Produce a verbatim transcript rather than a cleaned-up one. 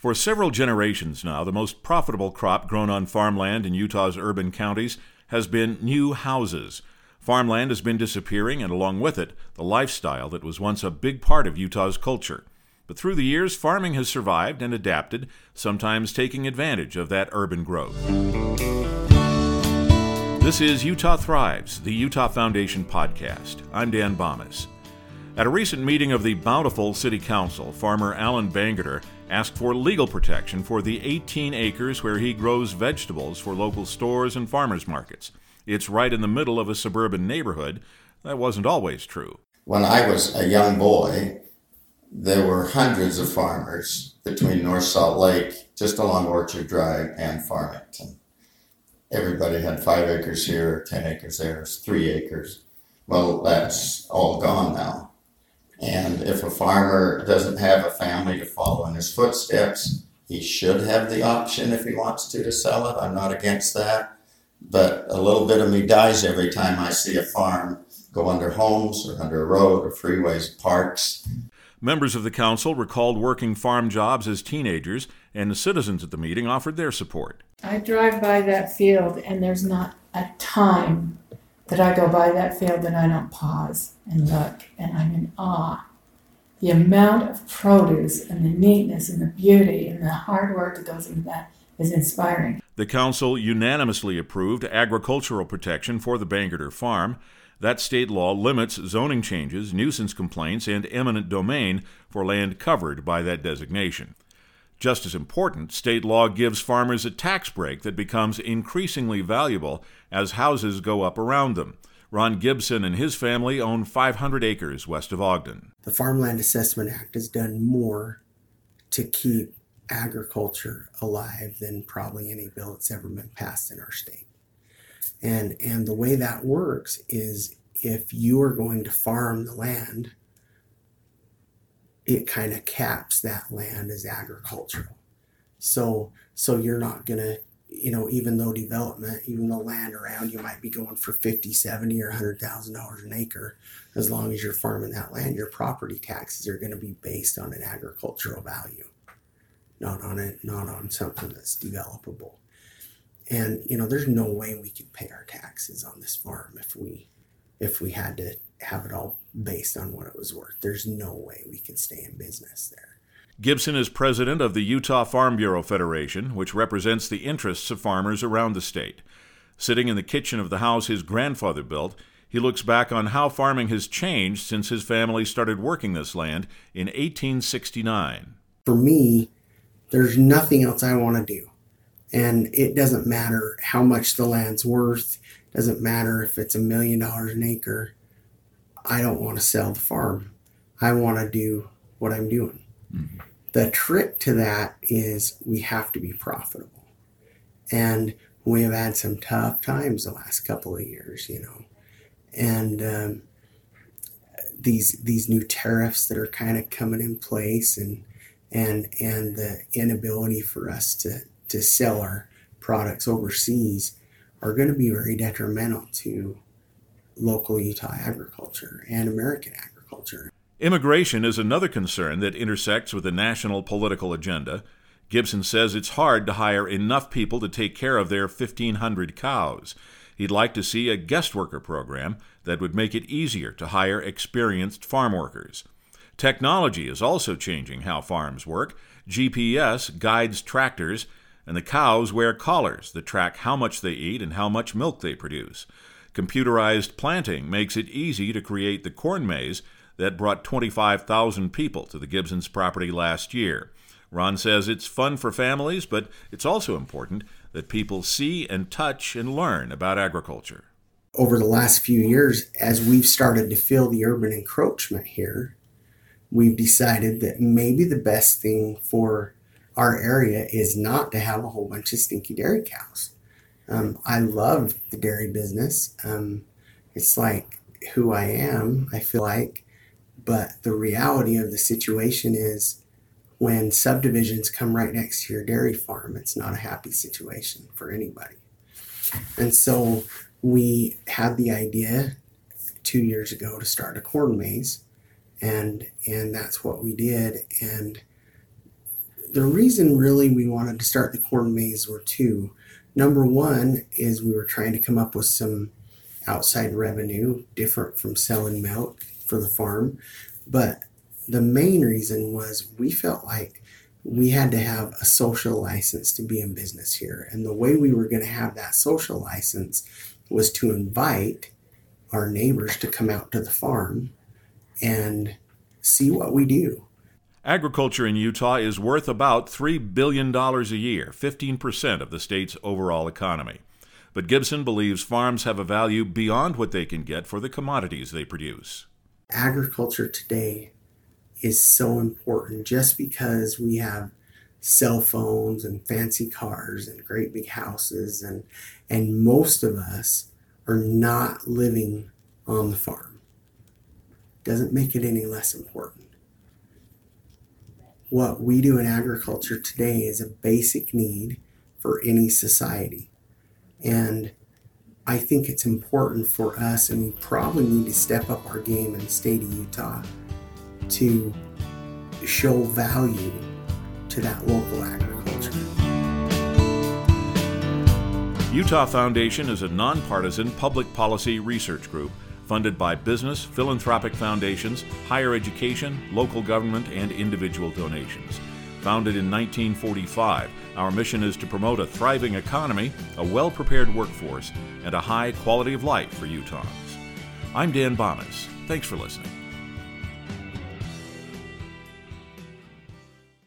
For several generations now, the most profitable crop grown on farmland in Utah's urban counties has been new houses. Farmland has been disappearing, and along with it, the lifestyle that was once a big part of Utah's culture. But through the years, farming has survived and adapted, sometimes taking advantage of that urban growth. This is Utah Thrives, the Utah Foundation podcast. I'm Dan Bomas. At a recent meeting of the Bountiful City Council, farmer Alan Bangerter asked for legal protection for the eighteen acres where he grows vegetables for local stores and farmers markets. It's right in the middle of a suburban neighborhood. That wasn't always true. When I was a young boy, there were hundreds of farmers between North Salt Lake, just along Orchard Drive, and Farmington. Everybody had five acres here, ten acres there, three acres. Well, that's all gone now. And if a farmer doesn't have a family to follow in his footsteps, he should have the option if he wants to to sell it. I'm not against that. But a little bit of me dies every time I see a farm go under homes or under a road or freeways, parks. Members of the council recalled working farm jobs as teenagers, and the citizens at the meeting offered their support. I drive by that field, and there's not a time that I go by that field that I don't pause and look, and I'm in awe. The amount of produce and the neatness and the beauty and the hard work that goes into that is inspiring. The council unanimously approved agricultural protection for the Bangerter farm. That state law limits zoning changes, nuisance complaints, and eminent domain for land covered by that designation. Just as important, state law gives farmers a tax break that becomes increasingly valuable as houses go up around them. Ron Gibson and his family own five hundred acres west of Ogden. The Farmland Assessment Act has done more to keep agriculture alive than probably any bill that's ever been passed in our state. And and the way that works is if you are going to farm the land, it kind of caps that land as agricultural. So so you're not going to, you know, even though development, even though land around you might be going for fifty, seventy, or one hundred thousand dollars an acre, as long as you're farming that land, your property taxes are going to be based on an agricultural value, not on it, not on something that's developable. And, you know, there's no way we could pay our taxes on this farm if we if we had to have it all based on what it was worth. There's no way we can stay in business there. Gibson is president of the Utah Farm Bureau Federation, which represents the interests of farmers around the state. Sitting in the kitchen of the house his grandfather built, he looks back on how farming has changed since his family started working this land in eighteen sixty-nine. For me, there's nothing else I want to do. And it doesn't matter how much the land's worth. It doesn't matter if it's a million dollars an acre. I don't want to sell the farm. I want to do what I'm doing. Mm-hmm. The trick to that is we have to be profitable. And we have had some tough times the last couple of years, you know. And um, these these new tariffs that are kind of coming in place and and and the inability for us to to sell our products overseas are going to be very detrimental to local Utah agriculture and American agriculture. Immigration is another concern that intersects with the national political agenda. Gibson says it's hard to hire enough people to take care of their fifteen hundred cows. He'd like to see a guest worker program that would make it easier to hire experienced farm workers. Technology is also changing how farms work. G P S guides tractors, and the cows wear collars that track how much they eat and how much milk they produce. Computerized planting makes it easy to create the corn maze that brought twenty-five thousand people to the Gibsons' property last year. Ron says it's fun for families, but it's also important that people see and touch and learn about agriculture. Over the last few years, as we've started to feel the urban encroachment here, we've decided that maybe the best thing for our area is not to have a whole bunch of stinky dairy cows. Um, I love the dairy business. Um, it's like who I am, I feel like. But the reality of the situation is when subdivisions come right next to your dairy farm, it's not a happy situation for anybody. And so we had the idea two years ago to start a corn maze, and and that's what we did. And The reason really we wanted to start the corn maze were two. Number one is we were trying to come up with some outside revenue different from selling milk for the farm. But the main reason was we felt like we had to have a social license to be in business here. And the way we were going to have that social license was to invite our neighbors to come out to the farm and see what we do. Agriculture in Utah is worth about three billion dollars a year, fifteen percent of the state's overall economy. But Gibson believes farms have a value beyond what they can get for the commodities they produce. Agriculture today is so important just because we have cell phones and fancy cars and great big houses, and and most of us are not living on the farm. Doesn't make it any less important. What we do in agriculture today is a basic need for any society. And I think it's important for us, and we probably need to step up our game in the state of Utah to show value to that local agriculture. Utah Foundation is a nonpartisan public policy research group funded by business, philanthropic foundations, higher education, local government, and individual donations. Founded in nineteen forty-five, our mission is to promote a thriving economy, a well-prepared workforce, and a high quality of life for Utahns. I'm Dan Bonas. Thanks for listening.